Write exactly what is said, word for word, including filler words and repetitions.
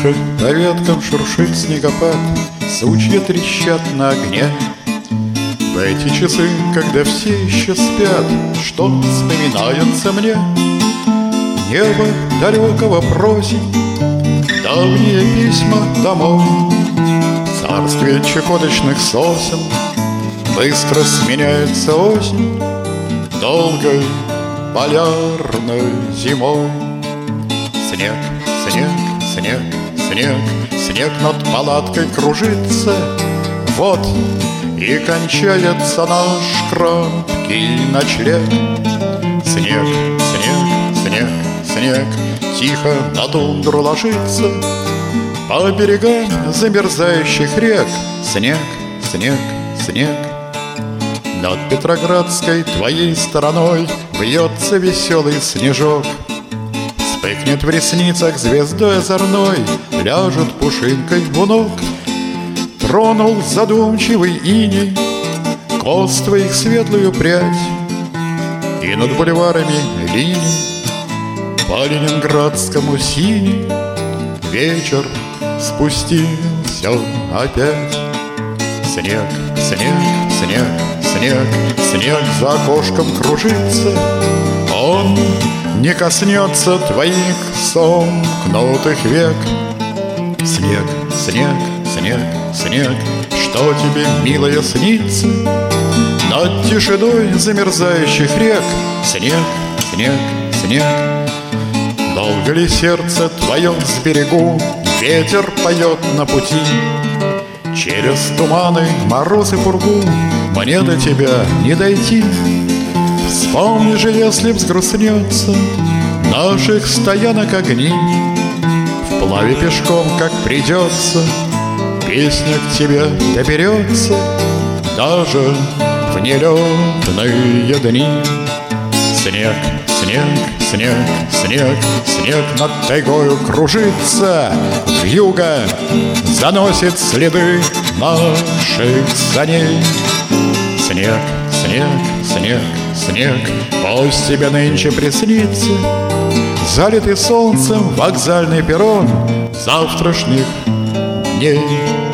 Тихо по веткам шуршит снегопад, сучья трещат на огне. В эти часы, когда все еще спят, что вспоминается мне? Небо далекого просит давние письма домой. Царствие чахоточных сосен быстро сменяется осень долгой полярной зимой. Снег, снег, снег, снег, снег над палаткой кружится. Вот и кончается наш краткий ночлег. Снег, снег, снег, снег тихо на тундру ложится. По берегам замерзающих рек снег, снег, снег. Над Петроградской твоей стороной вьется веселый снежок. Вспыхнет в ресницах звездой озорной, ляжет пушинкой у ног. Тронул задумчивый иней кос твоих светлую прядь, и над бульварами линий по ленинградскому синий вечер спустился опять. Снег, снег, снег, снег, снег за окошком кружится. Он не коснется твоих сомкнутых век. Снег, снег, снег, снег, что тебе, милая, снится над тишиной замерзающих рек? Снег, снег, снег. Долго ли сердце твое с берегу ветер поет на пути? Через туманы, мороз и пургу мне до тебя не дойти. Вспомни же, если взгрустнется наших стоянок огни, вплаве пешком, как придется, песня к тебе доберется даже в нелетные дни. Снег, снег, снег, снег, снег над тайгою кружится. Вьюга заносит следы наших саней. Снег, снег, снег, снег, пусть тебе нынче приснится залитый солнцем вокзальный перрон завтрашних дней.